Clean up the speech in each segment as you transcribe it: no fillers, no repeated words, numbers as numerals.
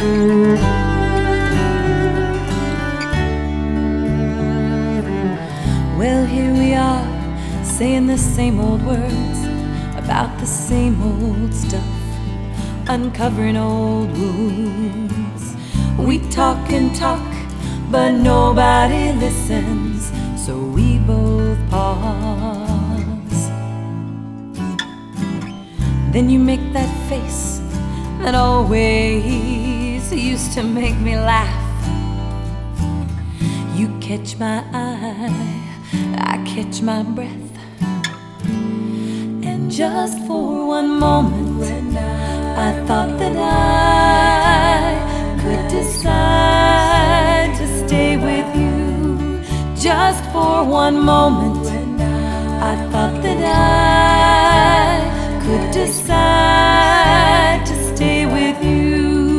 Well, here we are, saying the same old words about the same old stuff, uncovering old wounds. We talk and talk, but nobody listens, so we both pause. Then you make that face that always used to make me laugh. You catch my eye, I catch my breath, and just for one moment I thought that I could decide to stay with you. Just for one moment I thought that I could decide to stay with you.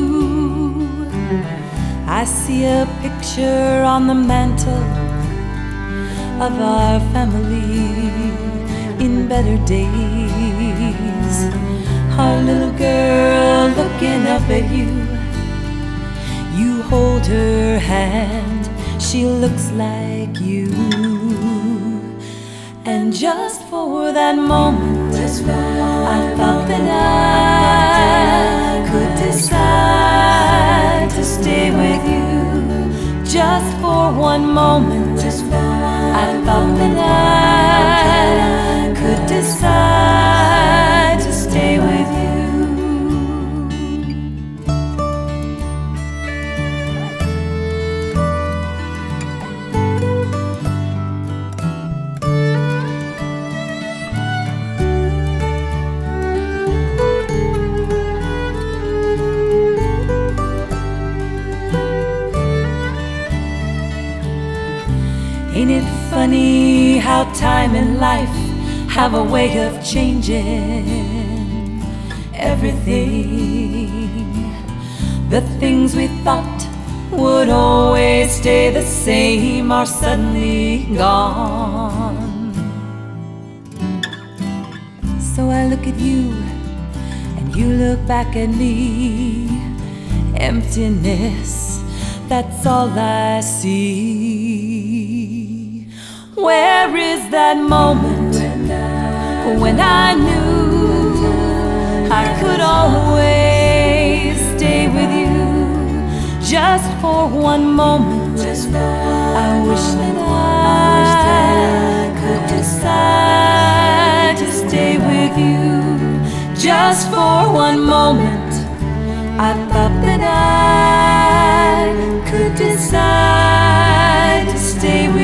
I see a picture on the mantle of our family in better days. Our little girl looking up at you. You hold her hand, she looks like you. And just for that moment, I thought that I could decide to stay with you. Just for one moment, I thought that I could decide to stay with you. Ain't it funny how time and life have a way of changing everything? The things we thought would always stay the same are suddenly gone. So I look at you and you look back at me. Emptiness, that's all I see. Where is that moment when I knew I could always stay with you? Just for one moment, I wish that I could decide to stay with you. Just for one moment, I thought that I could decide to stay with you.